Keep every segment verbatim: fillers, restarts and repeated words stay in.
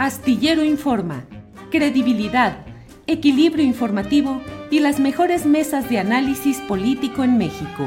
Astillero Informa, credibilidad, equilibrio informativo y las mejores mesas de análisis político en México.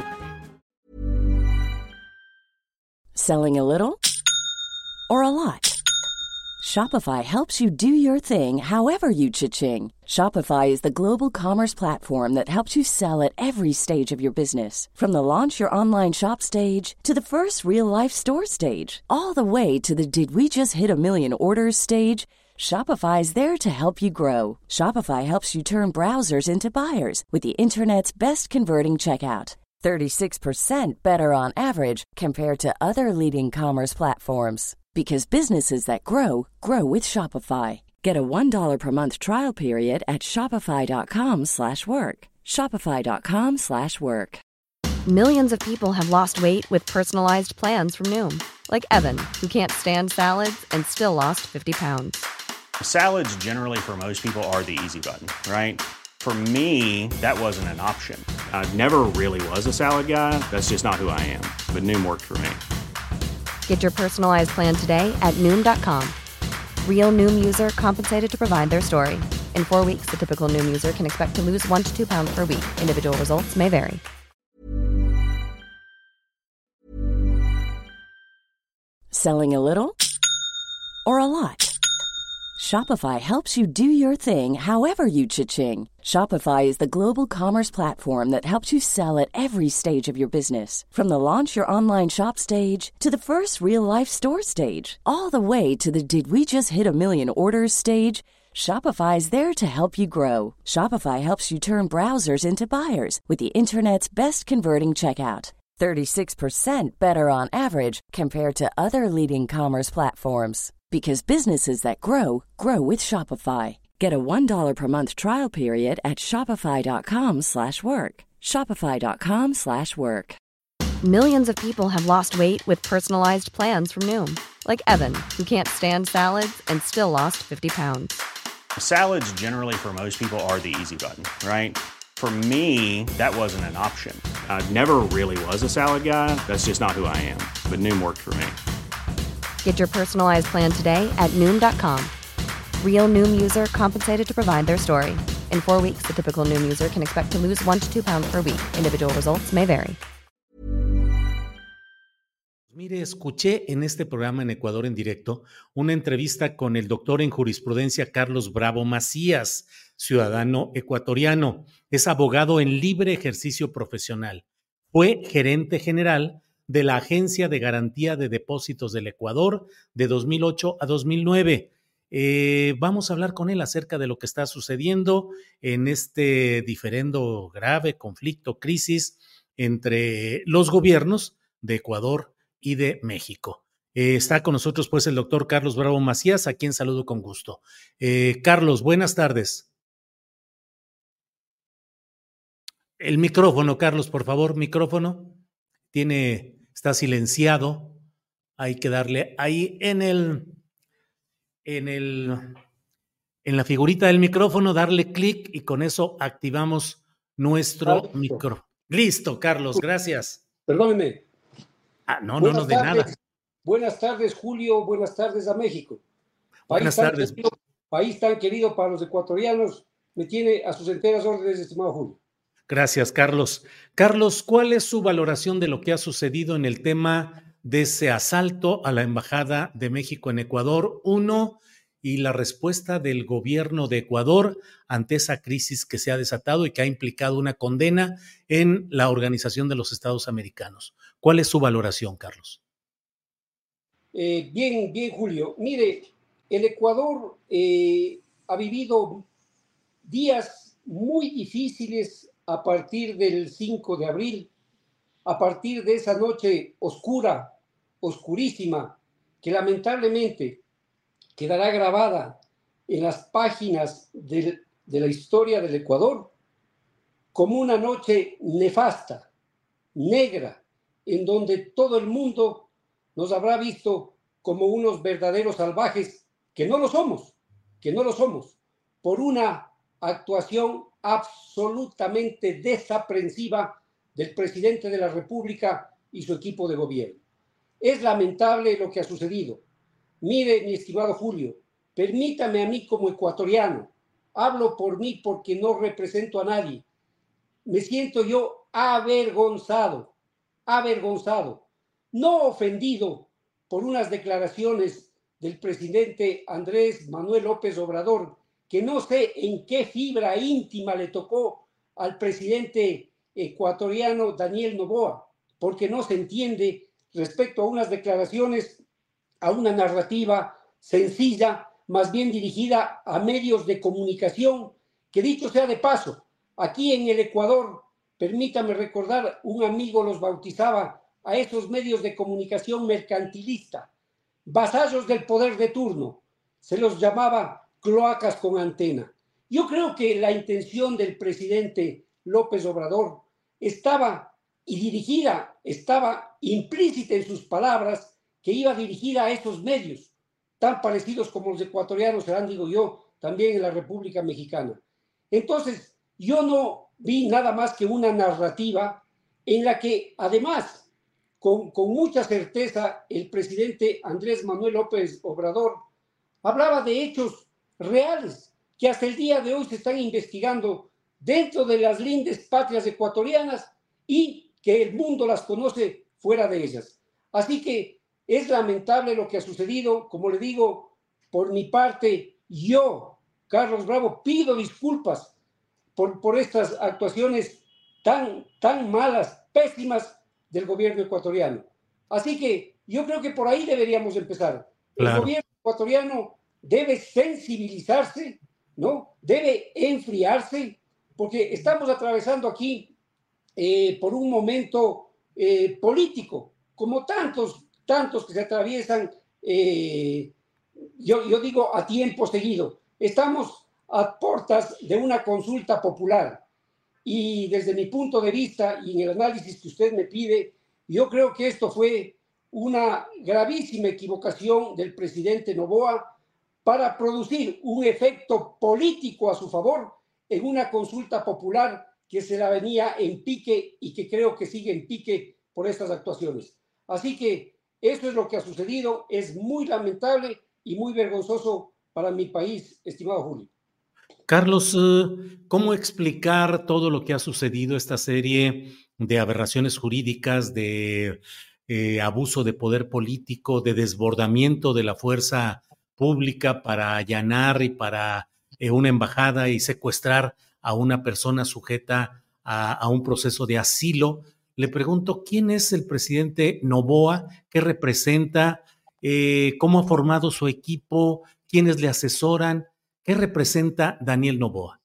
Selling a little or a lot? Shopify helps you do your thing however you cha-ching. Shopify is the global commerce platform that helps you sell at every stage of your business. From the launch your online shop stage to the first real-life store stage, all the way to the did we just hit a million orders stage. Shopify is there to help you grow. Shopify helps you turn browsers into buyers with the internet's best converting checkout. thirty-six percent better on average compared to other leading commerce platforms. Because businesses that grow, grow with Shopify. Get a one dollar per month trial period at shopify.com slash work. Shopify.com slash work. Millions of people have lost weight with personalized plans from Noom. Like Evan, who can't stand salads and still lost fifty pounds. Salads generally for most people are the easy button, right? For me, that wasn't an option. I never really was a salad guy. That's just not who I am. But Noom worked for me. Get your personalized plan today at Noom dot com. Real Noom user compensated to provide their story. In four weeks, the typical Noom user can expect to lose one to two pounds per week. Individual results may vary. Selling a little or a lot? Shopify helps you do your thing however you cha-ching. Shopify is the global commerce platform that helps you sell at every stage of your business. From the launch your online shop stage to the first real-life store stage, all the way to the did we just hit a million orders stage. Shopify is there to help you grow. Shopify helps you turn browsers into buyers with the internet's best converting checkout. thirty-six percent better on average compared to other leading commerce platforms. Because businesses that grow, grow with Shopify. Get a one dollar per month trial period at shopify.com slash work. Shopify.com slash work. Millions of people have lost weight with personalized plans from Noom. Like Evan, who can't stand salads and still lost fifty pounds. Salads generally for most people are the easy button, right? For me, that wasn't an option. I never really was a salad guy. That's just not who I am. But Noom worked for me. Get your personalized plan today at Noom dot com. Real Noom user compensated to provide their story. In four weeks, the typical Noom user can expect to lose one to two pounds per week. Individual results may vary. Mire, escuché en este programa en Ecuador en Directo una entrevista con el doctor en jurisprudencia Carlos Bravo Macías, ciudadano ecuatoriano. Es abogado en libre ejercicio profesional. Fue gerente general de la Agencia de Garantía de Depósitos del Ecuador de dos mil ocho a dos mil nueve. Eh, vamos a hablar con él acerca de lo que está sucediendo en este diferendo grave conflicto, crisis entre los gobiernos de Ecuador y de México. Eh, está con nosotros pues el doctor Carlos Bravo Macías, a quien saludo con gusto. Eh, Carlos, buenas tardes. El micrófono, Carlos, por favor, micrófono. Tiene... Está silenciado. Hay que darle ahí en el, en el, en la figurita del micrófono, darle clic y con eso activamos nuestro micrófono. Listo, Carlos, gracias. Perdóneme. Ah, no, buenas no, no, de tardes, nada. Buenas tardes, Julio. Buenas tardes a México. País Buenas tan tardes. Querido, país tan querido para los ecuatorianos, me tiene a sus enteras órdenes, estimado Julio. Gracias, Carlos. Carlos, ¿cuál es su valoración de lo que ha sucedido en el tema de ese asalto a la Embajada de México en Ecuador? Uno, y la respuesta del gobierno de Ecuador ante esa crisis que se ha desatado y que ha implicado una condena en la Organización de los Estados Americanos. ¿Cuál es su valoración, Carlos? Eh, bien, bien, Julio. Mire, el Ecuador eh, ha vivido días muy difíciles a partir del cinco de abril, a partir de esa noche oscura, oscurísima, que lamentablemente quedará grabada en las páginas de, de la historia del Ecuador como una noche nefasta, negra, en donde todo el mundo nos habrá visto como unos verdaderos salvajes, que no lo somos, que no lo somos, por una actuación absolutamente desaprensiva del presidente de la República y su equipo de gobierno. Es lamentable lo que ha sucedido. Mire, mi estimado Julio, permítame a mí como ecuatoriano, hablo por mí porque no represento a nadie, me siento yo avergonzado, avergonzado, no ofendido por unas declaraciones del presidente Andrés Manuel López Obrador, que no sé en qué fibra íntima le tocó al presidente ecuatoriano Daniel Noboa, porque no se entiende respecto a unas declaraciones, a una narrativa sencilla, más bien dirigida a medios de comunicación, que dicho sea de paso, aquí en el Ecuador, permítame recordar, un amigo los bautizaba a esos medios de comunicación mercantilista, vasallos del poder de turno, se los llamaba cloacas con antena. Yo creo que la intención del presidente López Obrador estaba y dirigida, estaba implícita en sus palabras, que iba dirigida a esos medios, tan parecidos como los ecuatorianos serán, digo yo, también en la República Mexicana. Entonces, yo no vi nada más que una narrativa en la que, además, con, con mucha certeza, el presidente Andrés Manuel López Obrador hablaba de hechos reales que hasta el día de hoy se están investigando dentro de las lindes patrias ecuatorianas y que el mundo las conoce fuera de ellas. Así que es lamentable lo que ha sucedido. Como le digo, por mi parte, yo, Carlos Bravo, pido disculpas por, por estas actuaciones tan, tan malas, pésimas del gobierno ecuatoriano. Así que yo creo que por ahí deberíamos empezar. Claro. El gobierno ecuatoriano debe sensibilizarse, ¿no? Debe enfriarse, porque estamos atravesando aquí eh, por un momento eh, político, como tantos, tantos que se atraviesan, eh, yo, yo digo a tiempo seguido. Estamos a puertas de una consulta popular y desde mi punto de vista y en el análisis que usted me pide, yo creo que esto fue una gravísima equivocación del presidente Noboa para producir un efecto político a su favor en una consulta popular que se la venía en pique y que creo que sigue en pique por estas actuaciones. Así que eso es lo que ha sucedido, es muy lamentable y muy vergonzoso para mi país, estimado Julio. Carlos, ¿cómo explicar todo lo que ha sucedido, esta serie de aberraciones jurídicas, de eh, abuso de poder político, de desbordamiento de la fuerza pública para allanar y para eh, una embajada y secuestrar a una persona sujeta a, a un proceso de asilo? Le pregunto, ¿quién es el presidente Noboa? ¿Qué representa? Eh, ¿Cómo ha formado su equipo? ¿Quiénes le asesoran? ¿Qué representa Daniel Noboa?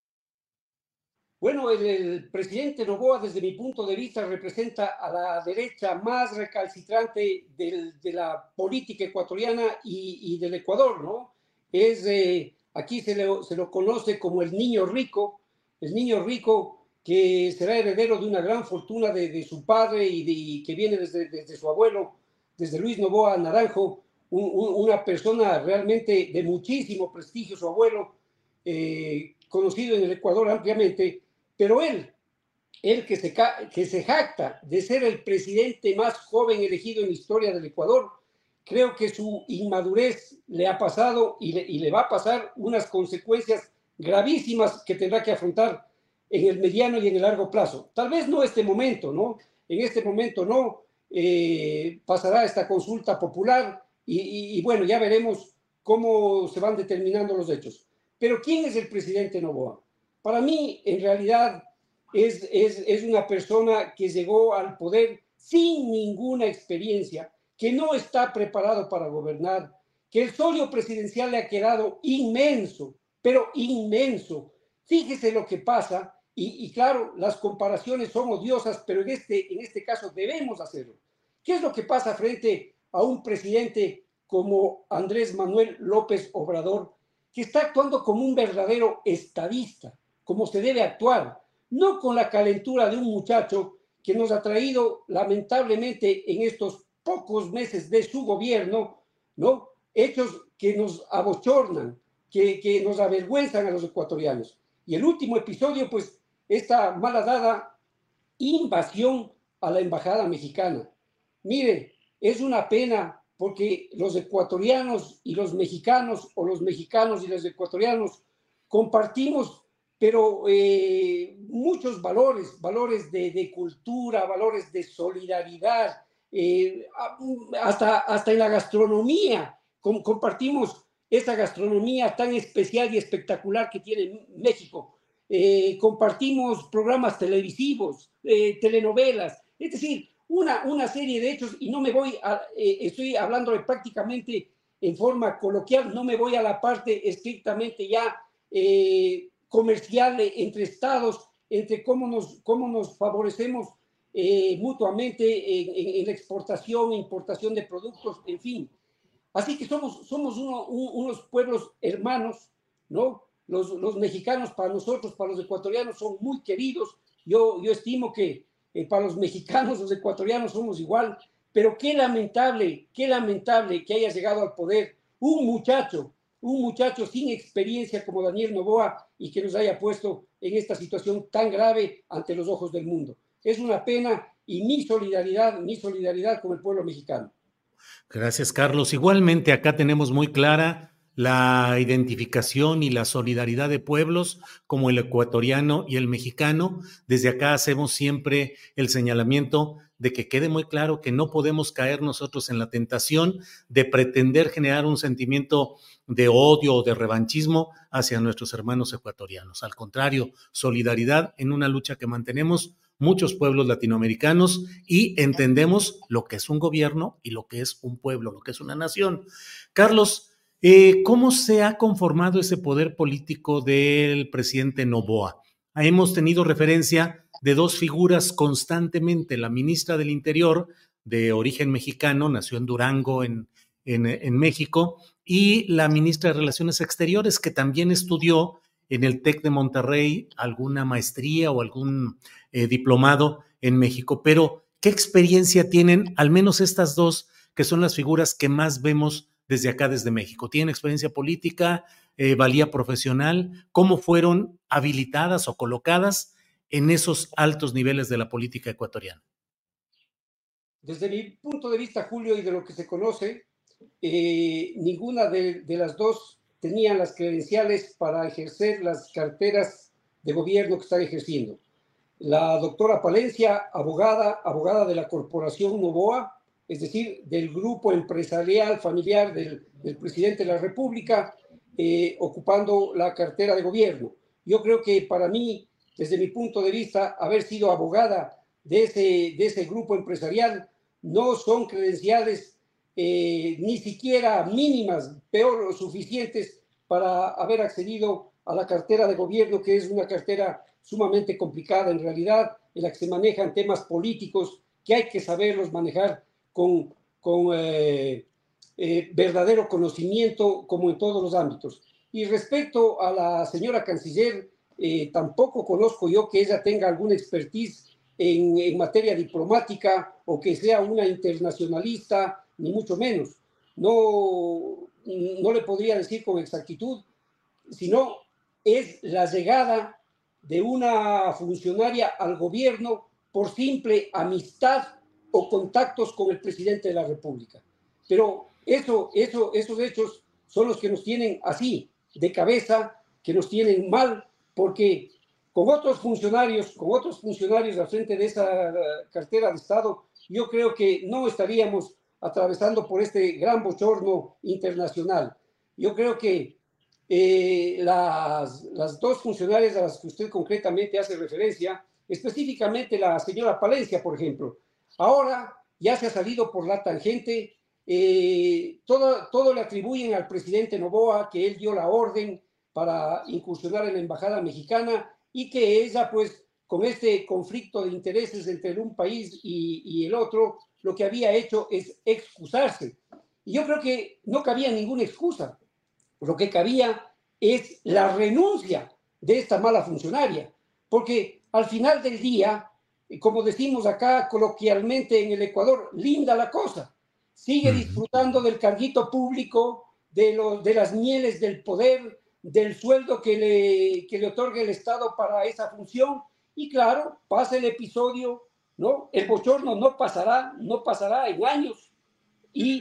Bueno, el, el presidente Noboa, desde mi punto de vista, representa a la derecha más recalcitrante del, de la política ecuatoriana y, y del Ecuador, ¿no? Es, eh, aquí se, le, se lo conoce como el niño rico, el niño rico que será heredero de una gran fortuna de, de su padre y, de, y que viene desde, desde su abuelo, desde Luis Noboa Naranjo, un, un, una persona realmente de muchísimo prestigio, su abuelo, eh, conocido en el Ecuador ampliamente, pero él, él que se, que se jacta de ser el presidente más joven elegido en la historia del Ecuador, creo que su inmadurez le ha pasado y le, y le va a pasar unas consecuencias gravísimas que tendrá que afrontar en el mediano y en el largo plazo. Tal vez no este momento, ¿no? En este momento no, eh, pasará esta consulta popular y, y, y bueno, ya veremos cómo se van determinando los hechos. Pero ¿quién es el presidente Noboa? Para mí, en realidad, es, es, es una persona que llegó al poder sin ninguna experiencia, que no está preparado para gobernar, que el solio presidencial le ha quedado inmenso, pero inmenso. Fíjese lo que pasa, y, y claro, las comparaciones son odiosas, pero en este, en este caso debemos hacerlo. ¿Qué es lo que pasa frente a un presidente como Andrés Manuel López Obrador, que está actuando como un verdadero estadista, como se debe actuar, no con la calentura de un muchacho que nos ha traído lamentablemente en estos pocos meses de su gobierno, ¿no? Hechos que nos abochornan, que, que nos avergüenzan a los ecuatorianos? Y el último episodio, pues, esta malhadada invasión a la embajada mexicana. Mire, es una pena porque los ecuatorianos y los mexicanos, o los mexicanos y los ecuatorianos, compartimos, pero eh, muchos valores, valores de, de cultura, valores de solidaridad, eh, hasta, hasta en la gastronomía, com, compartimos esta gastronomía tan especial y espectacular que tiene México. Eh, compartimos programas televisivos, eh, telenovelas, es decir, una, una serie de hechos, y no me voy a, eh, estoy hablando de prácticamente en forma coloquial, no me voy a la parte estrictamente ya eh, comercial entre estados, entre cómo nos, cómo nos favorecemos eh, mutuamente en, en, en la exportación e importación de productos, en fin. Así que somos, somos uno, un, unos pueblos hermanos, ¿no? Los, los mexicanos para nosotros, para los ecuatorianos, son muy queridos. Yo, yo estimo que eh, para los mexicanos, los ecuatorianos somos igual, pero qué lamentable, qué lamentable que haya llegado al poder un muchacho, un muchacho sin experiencia como Daniel Noboa y que nos haya puesto en esta situación tan grave ante los ojos del mundo. Es una pena y mi solidaridad, mi solidaridad con el pueblo mexicano. Gracias, Carlos. Igualmente, acá tenemos muy clara la identificación y la solidaridad de pueblos como el ecuatoriano y el mexicano. Desde acá hacemos siempre el señalamiento de que quede muy claro que no podemos caer nosotros en la tentación de pretender generar un sentimiento de odio o de revanchismo hacia nuestros hermanos ecuatorianos. Al contrario, solidaridad en una lucha que mantenemos muchos pueblos latinoamericanos y entendemos lo que es un gobierno y lo que es un pueblo, lo que es una nación. Carlos, eh, ¿cómo se ha conformado ese poder político del presidente Noboa? Hemos tenido referencia de dos figuras constantemente, la ministra del Interior, de origen mexicano, nació en Durango, en, en, en México, y la ministra de Relaciones Exteriores, que también estudió en el TEC de Monterrey alguna maestría o algún eh, diplomado en México. Pero, ¿qué experiencia tienen al menos estas dos, que son las figuras que más vemos desde acá, desde México? ¿Tienen experiencia política, eh, valía profesional? ¿Cómo fueron habilitadas o colocadas en esos altos niveles de la política ecuatoriana? Desde mi punto de vista, Julio, y de lo que se conoce, eh, ninguna de, de las dos tenían las credenciales para ejercer las carteras de gobierno que están ejerciendo. La doctora Palencia, abogada, abogada de la Corporación Noboa, es decir, del grupo empresarial familiar del, del presidente de la República, eh, ocupando la cartera de gobierno. Yo creo que para mí, desde mi punto de vista, haber sido abogada de ese, de ese grupo empresarial no son credenciales eh, ni siquiera mínimas, peor o suficientes para haber accedido a la cartera de gobierno, que es una cartera sumamente complicada en realidad, en la que se manejan temas políticos que hay que saberlos manejar con, con eh, eh, verdadero conocimiento, como en todos los ámbitos. Y respecto a la señora canciller, eh, tampoco conozco yo que ella tenga alguna expertise en, en materia diplomática o que sea una internacionalista, ni mucho menos. No, no le podría decir con exactitud, sino es la llegada de una funcionaria al gobierno por simple amistad o contactos con el presidente de la República. Pero eso, eso, esos hechos son los que nos tienen así, de cabeza, que nos tienen mal, porque con otros funcionarios, con otros funcionarios al frente de esa cartera de Estado, yo creo que no estaríamos atravesando por este gran bochorno internacional. Yo creo que eh, las, las dos funcionarias a las que usted concretamente hace referencia, específicamente la señora Palencia, por ejemplo, ahora ya se ha salido por la tangente, eh, todo, todo le atribuyen al presidente Noboa, que él dio la orden para incursionar en la embajada mexicana y que ella, pues, con este conflicto de intereses entre un país y, y el otro, lo que había hecho es excusarse. Y yo creo que no cabía ninguna excusa. Lo que cabía es la renuncia de esta mala funcionaria, porque al final del día, como decimos acá coloquialmente en el Ecuador, linda la cosa. Sigue disfrutando del carguito público, de, los, de las mieles del poder, del sueldo que le, que le otorga el Estado para esa función. Y claro, pasa el episodio, ¿no? El bochorno no pasará, no pasará en años. Y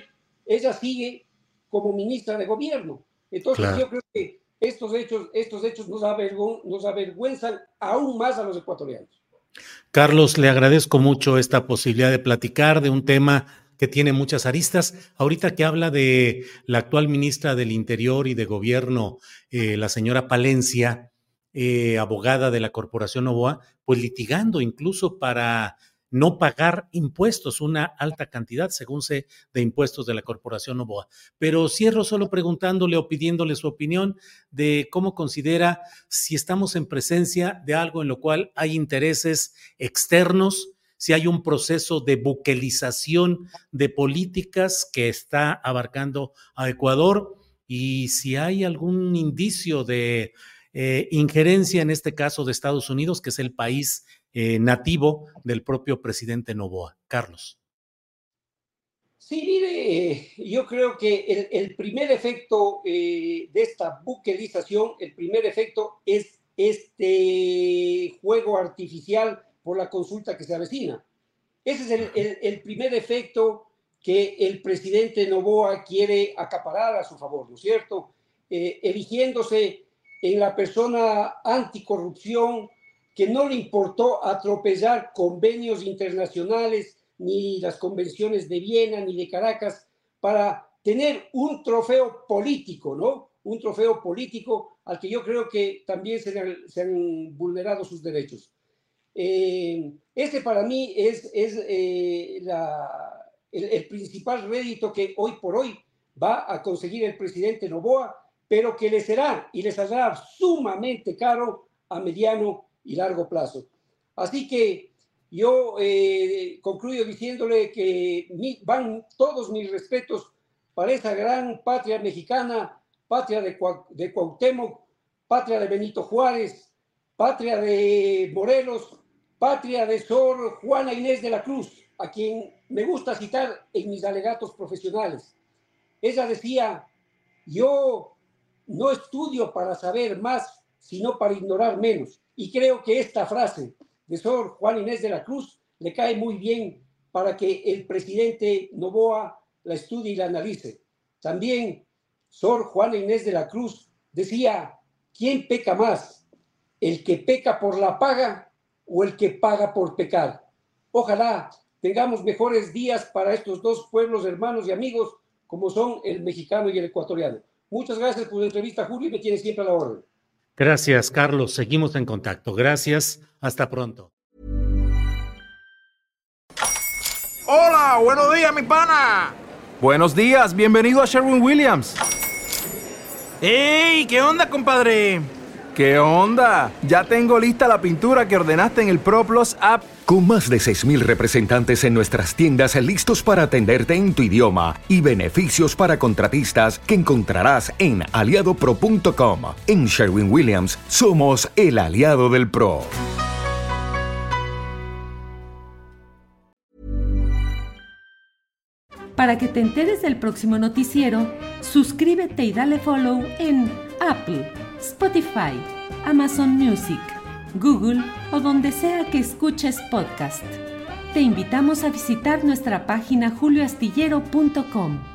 ella sigue como ministra de gobierno. Entonces claro. Yo creo que estos hechos, estos hechos nos, avergon, nos avergüenzan aún más a los ecuatorianos. Carlos, le agradezco mucho esta posibilidad de platicar de un tema que tiene muchas aristas. Ahorita que habla de la actual ministra del Interior y de Gobierno, eh, la señora Palencia, eh, abogada de la Corporación Novoa, pues litigando incluso para no pagar impuestos, una alta cantidad, según sé, de impuestos de la Corporación Novoa. Pero cierro solo preguntándole o pidiéndole su opinión de cómo considera si estamos en presencia de algo en lo cual hay intereses externos, si hay un proceso de buquelización de políticas que está abarcando a Ecuador y si hay algún indicio de eh, injerencia, en este caso de Estados Unidos, que es el país eh, nativo del propio presidente Noboa. Carlos. Sí, mire, eh, yo creo que el, el primer efecto eh, de esta buquelización, el primer efecto es este juego artificial por la consulta que se avecina. Ese es el, el, el primer efecto que el presidente Noboa quiere acaparar a su favor, ¿no es cierto? Eh, erigiéndose en la persona anticorrupción que no le importó atropellar convenios internacionales, ni las convenciones de Viena, ni de Caracas, para tener un trofeo político, ¿no? Un trofeo político al que yo creo que también se han, se han vulnerado sus derechos. Eh, este para mí es, es eh, la, el, el principal rédito que hoy por hoy va a conseguir el presidente Noboa, pero que le será y le saldrá sumamente caro a mediano y largo plazo. Así que yo eh, concluyo diciéndole que mi, van todos mis respetos para esa gran patria mexicana, patria de, de Cuauhtémoc, patria de Benito Juárez, patria de Morelos, patria de Sor Juana Inés de la Cruz, a quien me gusta citar en mis alegatos profesionales. Ella decía, yo no estudio para saber más, sino para ignorar menos. Y creo que esta frase de Sor Juana Inés de la Cruz le cae muy bien para que el presidente Noboa la estudie y la analice. También Sor Juana Inés de la Cruz decía, ¿quién peca más? ¿El que peca por la paga o el que paga por pecar? Ojalá tengamos mejores días para estos dos pueblos hermanos y amigos como son el mexicano y el ecuatoriano. Muchas gracias por la entrevista, Julio, y me tiene siempre a la orden. Gracias, Carlos. Seguimos en contacto. Gracias. Hasta pronto. Hola, buenos días, mi pana. Buenos días, bienvenido a Sherwin-Williams. ¡Ey! ¿Qué onda, compadre? ¿Qué onda? Ya tengo lista la pintura que ordenaste en el ProPlus app. Con más de seis mil representantes en nuestras tiendas listos para atenderte en tu idioma y beneficios para contratistas que encontrarás en aliado pro punto com. En Sherwin-Williams somos el aliado del pro. Para que te enteres del próximo noticiero, suscríbete y dale follow en Apple, Spotify, Amazon Music, Google o donde sea que escuches podcast. Te invitamos a visitar nuestra página julio astillero punto com.